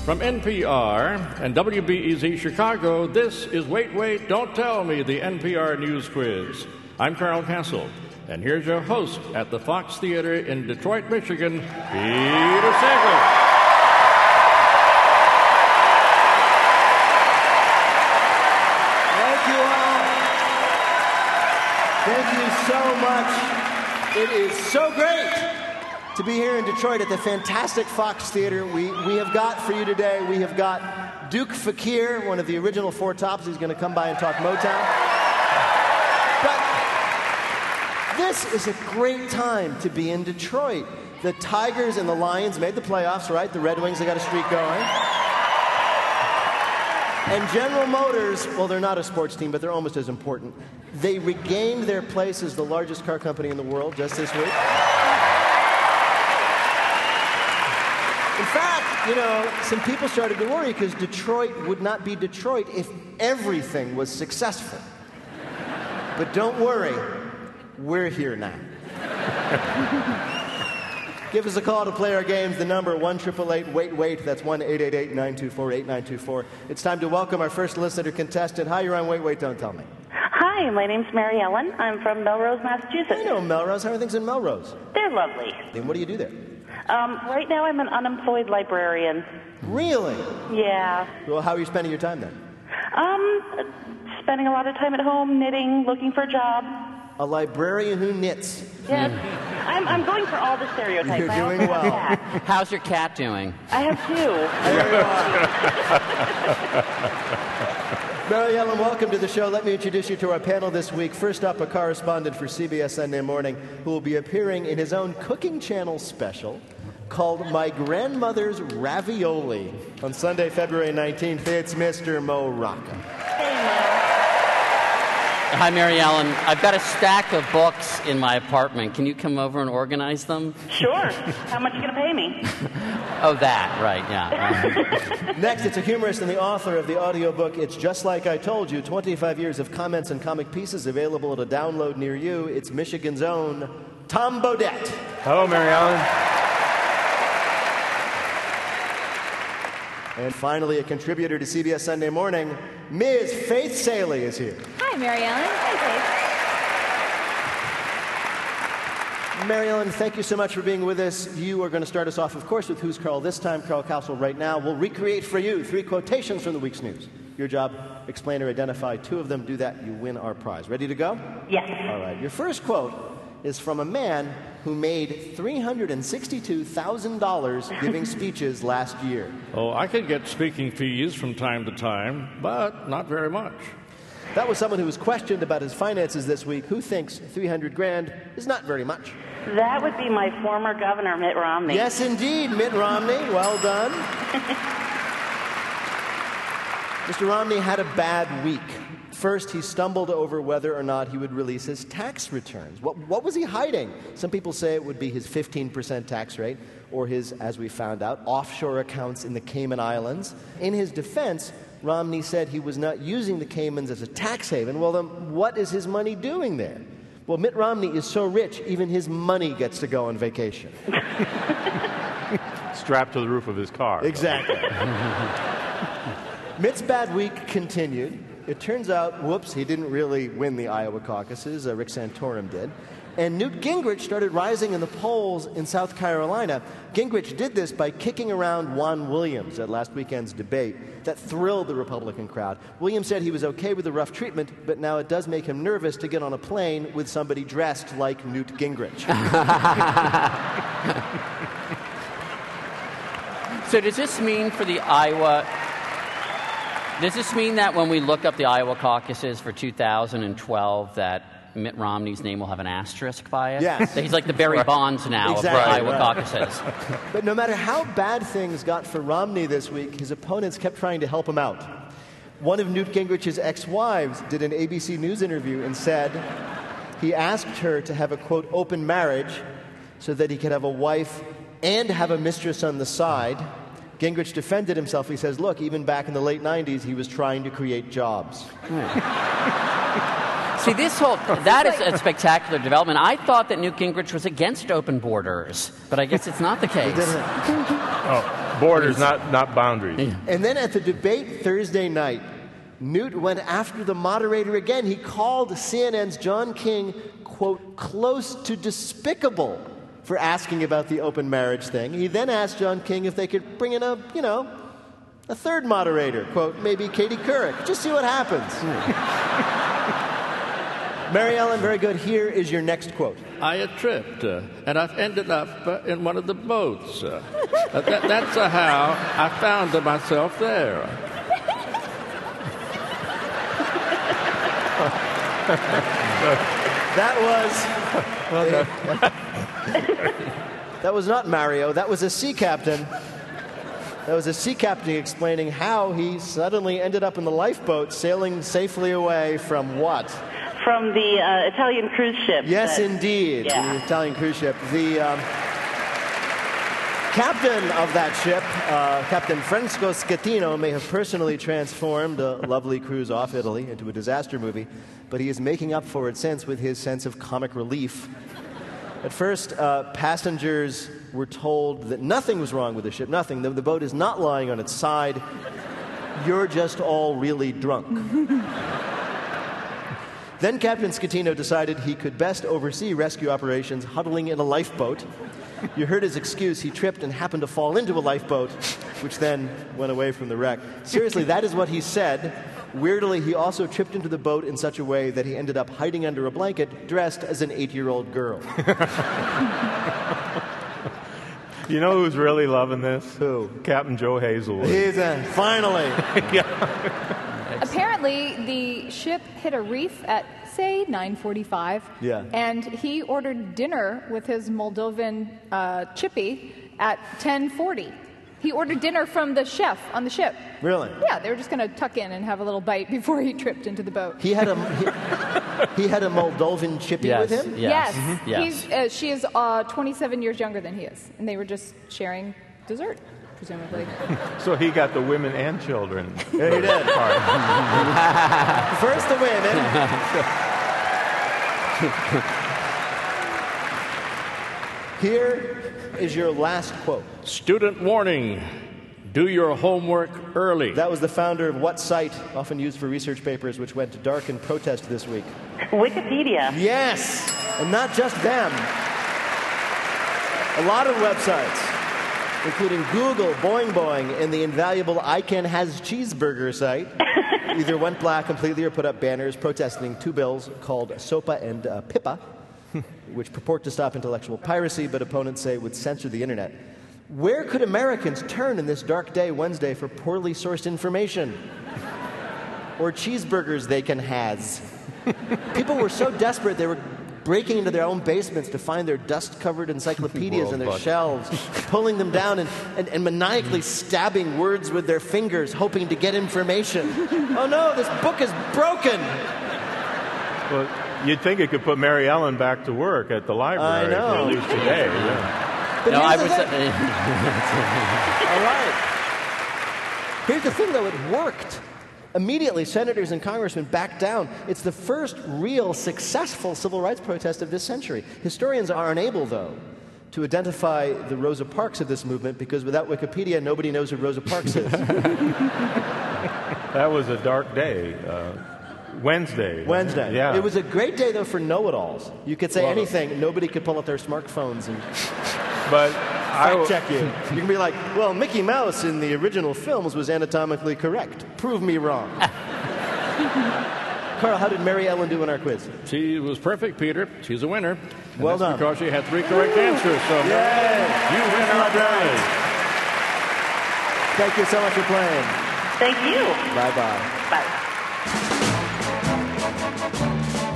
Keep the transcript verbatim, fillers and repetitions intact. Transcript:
From N P R and W B E Z Chicago, this is Wait, Wait, Don't Tell Me, the N P R News Quiz. I'm Carl Castle, and here's your host at the Fox Theater in Detroit, Michigan, Peter Sagal. Thank you all. Thank you so much. It is so great to be here in Detroit at the fantastic Fox Theater. We, we have got for you today, we have got Duke Fakir, one of the original Four Tops. He's going to come by and talk Motown. But this is a great time to be in Detroit. The Tigers and the Lions made the playoffs, right? The Red Wings, they got a streak going. And General Motors, well, they're not a sports team, but they're almost as important. They regained their place as the largest car company in the world just this week. In fact, you know, some people started to worry because Detroit would not be Detroit if everything was successful. But don't worry, we're here now. Give us a call to play our games. The number one eight eight eight wait wait. That's one eight eight eight nine two four eight nine two four. It's time to welcome our first listener contestant. Hi, you're on Wait Wait Don't Tell Me. Hi, my name's Mary Ellen. I'm from Melrose, Massachusetts. I know Melrose. How are things in Melrose? They're lovely. And what do you do there? Um, right now I'm an unemployed librarian. Really? Yeah. Well, how are you spending your time then? Um, spending a lot of time at home, knitting, looking for a job. A librarian who knits. Yes. I'm, I'm going for all the stereotypes. You're I doing also well. have a cat. How's your cat doing? I have two. Mary Ellen, welcome to the show. Let me introduce you to our panel this week. First up, a correspondent for C B S Sunday Morning who will be appearing in his own Cooking Channel special called My Grandmother's Ravioli on Sunday, February nineteenth. It's Mister Mo Rocca. Hey, Mo. Hi, Mary Ellen. I've got a stack of books in my apartment. Can you come over and organize them? Sure. How much are you going to pay me? Oh, that, right, yeah. Next, it's a humorist and the author of the audiobook It's Just Like I Told You, twenty-five years of comments and comic pieces available at a download near you. It's Michigan's own Tom Bodett. Hello, Mary Ellen. And finally, a contributor to C B S Sunday Morning, Miz Faith Saley is here. Hi, Mary Ellen. Hi, Faith. Mary Ellen, thank you so much for being with us. You are going to start us off, of course, with Who's Carl this time. Carl Castle right now. We'll recreate for you three quotations from the week's news. Your job, explain or identify two of them. Do that, you win our prize. Ready to go? Yes. All right. Your first quote is from a man who made three hundred sixty-two thousand dollars giving speeches last year. Oh, I could get speaking fees from time to time, but not very much. That was someone who was questioned about his finances this week, who thinks three hundred grand is not very much. That would be my former governor, Mitt Romney. Yes, indeed, Mitt Romney. Well done. Mister Romney had a bad week. First, he stumbled over whether or not he would release his tax returns. What, what was he hiding? Some people say it would be his fifteen percent tax rate, or his, as we found out, offshore accounts in the Cayman Islands. In his defense, Romney said he was not using the Caymans as a tax haven. Well, then, what is his money doing there? Well, Mitt Romney is so rich, even his money gets to go on vacation. Strapped to the roof of his car. Exactly. Mitt's bad week continued. It turns out, whoops, he didn't really win the Iowa caucuses. Uh, Rick Santorum did. And Newt Gingrich started rising in the polls in South Carolina. Gingrich did this by kicking around Juan Williams at last weekend's debate. That thrilled the Republican crowd. Williams said he was okay with the rough treatment, but now it does make him nervous to get on a plane with somebody dressed like Newt Gingrich. So does this mean for the Iowa... Does this mean that when we look up the Iowa caucuses for two thousand twelve that Mitt Romney's name will have an asterisk by it? Yes. That he's like the Barry Bonds now Exactly, of the Iowa right. caucuses. But no matter how bad things got for Romney this week, his opponents kept trying to help him out. One of Newt Gingrich's ex-wives did an A B C News interview and said he asked her to have a, quote, open marriage so that he could have a wife and have a mistress on the side. Gingrich defended himself. He says, look, even back in the late nineties, he was trying to create jobs. See, this whole, that is a spectacular development. I thought that Newt Gingrich was against open borders, but I guess it's not the case. Oh, borders, not, not boundaries. Yeah. And then at the debate Thursday night, Newt went after the moderator again. He called C N N's John King, quote, close to despicable for asking about the open marriage thing. He then asked John King if they could bring in a, you know, a third moderator, quote, maybe Katie Couric. Just see what happens. Mary Ellen, very good. Here is your next quote. I had tripped, uh, and I've ended up uh, in one of the boats. Uh, uh, that, that's uh, how I found myself there. That was... that was not Mario. That was a sea captain. That was a sea captain explaining how he suddenly ended up in the lifeboat sailing safely away from what? From the uh, Italian cruise ship. Yes, that, indeed. Yeah. The Italian cruise ship. The um, captain of that ship, uh, Captain Francesco Schettino, may have personally transformed a lovely cruise off Italy into a disaster movie, but he is making up for it since with his sense of comic relief. At first, uh, passengers were told that nothing was wrong with the ship, nothing. The, the boat is not lying on its side. You're just all really drunk. Then Captain Schettino decided he could best oversee rescue operations huddling in a lifeboat. You heard his excuse. He tripped and happened to fall into a lifeboat, which then went away from the wreck. Seriously, that is what he said. Weirdly, he also tripped into the boat in such a way that he ended up hiding under a blanket, dressed as an eight-year-old girl. You know who's really loving this? Who? Captain Joe Hazelwood. He's a, finally. Yeah. Apparently, the ship hit a reef at, say, nine forty-five. Yeah. And he ordered dinner with his Moldovan uh, chippy at ten forty. He ordered dinner from the chef on the ship. Really? Yeah, they were just going to tuck in and have a little bite before he tripped into the boat. He had a he, he had a Moldovan chippy Yes. with him? Yes. Yes. Mhm. Yes. He's, uh, she is uh, twenty-seven years younger than he is. And they were just sharing dessert, presumably. So he got the women and children. Yeah, he did. part. First the women. Here is your last quote. Student warning, do your homework early. That was the founder of what site, often used for research papers, which went dark in protest this week? Wikipedia. Yes, and not just them. A lot of websites, including Google, Boing Boing, and the invaluable I Can Has Cheeseburger site, either went black completely or put up banners protesting two bills called SOPA and uh, PIPA, which purport to stop intellectual piracy, but opponents say would censor the internet. Where could Americans turn in this dark day Wednesday for poorly sourced information? Or cheeseburgers they can has? People were so desperate they were breaking into their own basements to find their dust-covered encyclopedias in their World shelves, pulling them down and, and, and maniacally stabbing words with their fingers, hoping to get information. Oh no, this book is broken! Well, you'd think it could put Mary Ellen back to work at the library, I know. at least today. Yeah. But No, here's I the was. thing. Uh, All right. Here's the thing, though. It worked. Immediately, senators and congressmen backed down. It's the first real successful civil rights protest of this century. Historians are unable, though, to identify the Rosa Parks of this movement because without Wikipedia, nobody knows who Rosa Parks is. That was a dark day. Uh, Wednesday. Wednesday. Yeah. It was a great day, though, for know-it-alls. You could say Well, anything. Nobody could pull out their smartphones and But I fact check you. You can be like, well, Mickey Mouse in the original films was anatomically correct. Prove me wrong. Carl, how did Mary Ellen do in our quiz? She was perfect, Peter. She's a winner. And Well that's done. because she had three correct answers. So Yay! you win our prize. Thank you so much for playing. Thank you. Bye-bye. Bye.